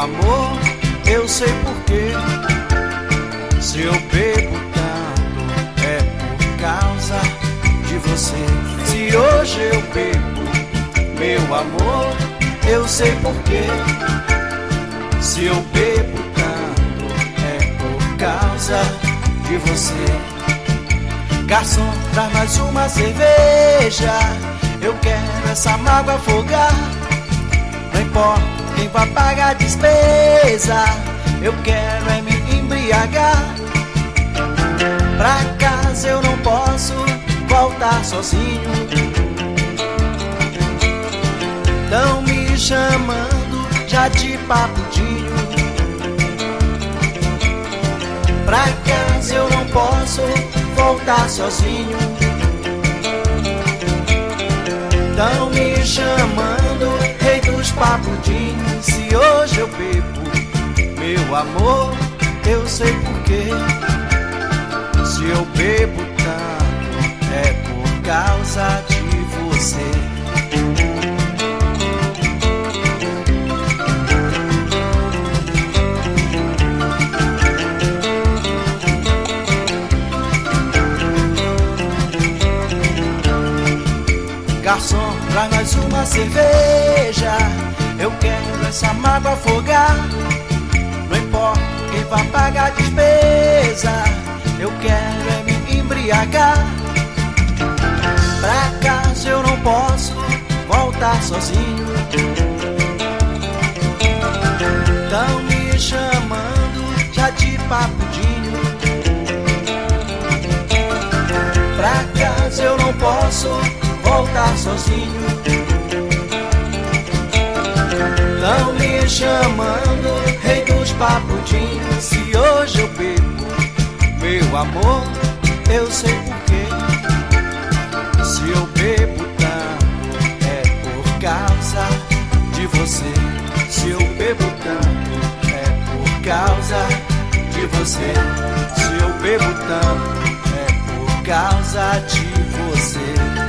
amor, eu sei porquê. Se eu bebo tanto é por causa de você. Se hoje eu bebo, meu amor, eu sei porquê. Se eu bebo tanto é por causa de você. Garçom, traz mais uma cerveja, eu quero essa mágoa afogar. Não importa quem vai pagar a despesa, eu quero é me embriagar. Pra casa eu não posso voltar sozinho. Tão me chamando já de papudinho. Pra casa eu não posso voltar sozinho. Tão me chamando rei dos papudinhos. Se hoje eu bebo, meu amor, eu sei porquê. Se eu bebo tanto é por causa de você. Garçom, traz mais uma cerveja, eu quero essa mágoa afogar. Não importa quem vai pagar a despesa, eu quero é me embriagar. Pra casa eu não posso voltar sozinho. Tão me chamando já de papudinho. Pra casa eu não posso voltar sozinho. Tão me chamando rei dos papudinhos. Se hoje eu bebo, meu amor, eu sei porquê. Se eu bebo tanto é por causa de você. Se eu bebo tanto é por causa de você. Se eu bebo tanto é por causa de você.